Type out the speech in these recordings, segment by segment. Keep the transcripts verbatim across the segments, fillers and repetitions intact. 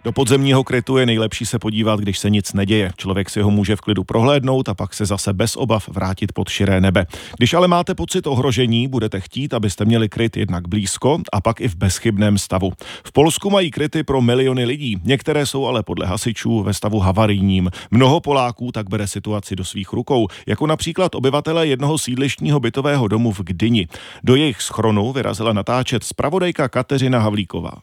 Do podzemního krytu je nejlepší se podívat, když se nic neděje. Člověk si ho může v klidu prohlédnout a pak se zase bez obav vrátit pod širé nebe. Když ale máte pocit ohrožení, budete chtít, abyste měli kryt jednak blízko a pak i v bezchybném stavu. V Polsku mají kryty pro miliony lidí, některé jsou ale podle hasičů ve stavu havarijním. Mnoho Poláků tak bere situaci do svých rukou, jako například obyvatelé jednoho sídlištního bytového domu v Gdyni. Do jejich schronu vyrazila natáčet zpravodajka Kateřina Havlíková.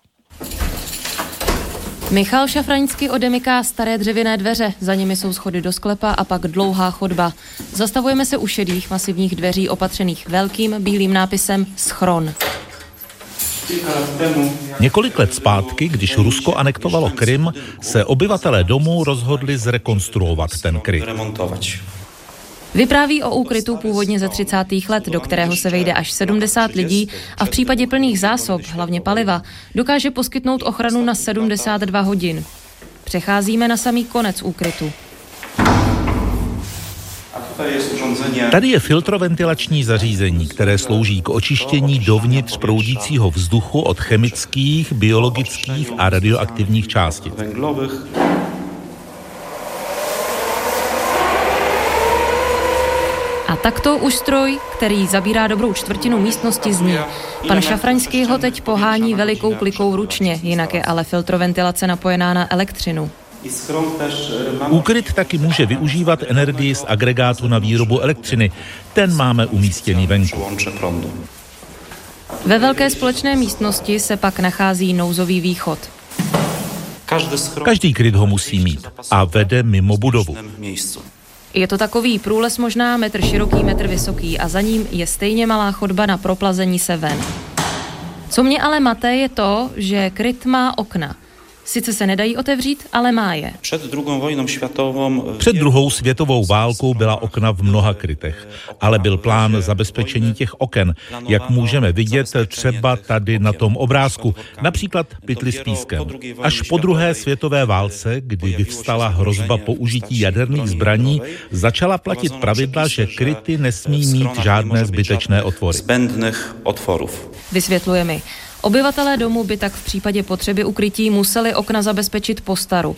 Michal Šafraňský odemyká staré dřevěné dveře, za nimi jsou schody do sklepa a pak dlouhá chodba. Zastavujeme se u šedých masivních dveří opatřených velkým bílým nápisem Schron. Několik let zpátky, když Rusko anektovalo Krym, se obyvatelé domu rozhodli zrekonstruovat ten kryt. Vypráví o úkrytu původně ze třicátých let, do kterého se vejde až sedmdesát lidí a v případě plných zásob, hlavně paliva, dokáže poskytnout ochranu na sedmdesát dva hodin. Přecházíme na samý konec úkrytu. Tady je filtroventilační zařízení, které slouží k očištění dovnitř proudícího vzduchu od chemických, biologických a radioaktivních částic. A takto už stroj, který zabírá dobrou čtvrtinu místnosti, zní. Pan Šafraňský ho teď pohání velikou klikou ručně, jinak je ale filtroventilace napojená na elektřinu. Úkryt taky může využívat energii z agregátu na výrobu elektřiny. Ten máme umístěný venku. Ve velké společné místnosti se pak nachází nouzový východ. Každý kryt ho musí mít a vede mimo budovu. Je to takový průles možná metr široký, metr vysoký a za ním je stejně malá chodba na proplazení se ven. Co mě ale mate je to, že kryt má okna. Sice se nedají otevřít, ale má je. Před druhou světovou válkou byla okna v mnoha krytech, ale byl plán zabezpečení těch oken, jak můžeme vidět třeba tady na tom obrázku, například pytli s pískem. Až po druhé světové válce, kdy vyvstala hrozba použití jaderných zbraní, začala platit pravidla, že kryty nesmí mít žádné zbytečné otvory. Vysvětluje mi. Obyvatelé domu by tak v případě potřeby ukrytí museli okna zabezpečit postaru.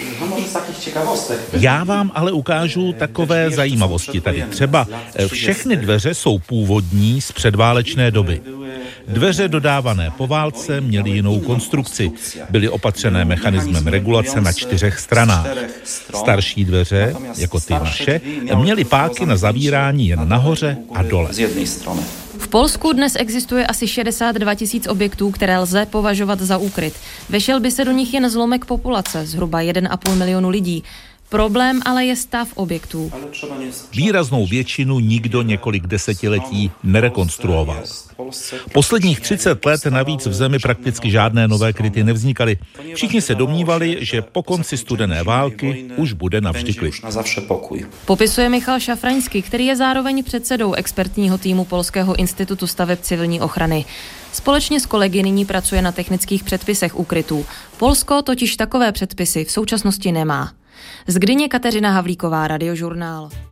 Já vám ale ukážu takové zajímavosti tady. Třeba všechny dveře jsou původní z předválečné doby. Dveře dodávané po válce měly jinou konstrukci. Byly opatřené mechanismem regulace na čtyřech stranách. Starší dveře, jako ty naše, měly páky na zavírání jen nahoře a dole. V Polsku dnes existuje asi šedesát dva tisíc objektů, které lze považovat za úkryt. Vešel by se do nich jen zlomek populace, zhruba jeden a půl milionu lidí. Problém ale je stav objektů. Výraznou většinu nikdo několik desetiletí nerekonstruoval. Posledních třicet let navíc v zemi prakticky žádné nové kryty nevznikaly. Všichni se domnívali, že po konci studené války už bude navždy klid. Popisuje Michal Šafraňský, který je zároveň předsedou expertního týmu Polského institutu staveb civilní ochrany. Společně s kolegy nyní pracuje na technických předpisech úkrytů. Polsko totiž takové předpisy v současnosti nemá. Z Gdyně Kateřina Havlíková, Radiožurnál.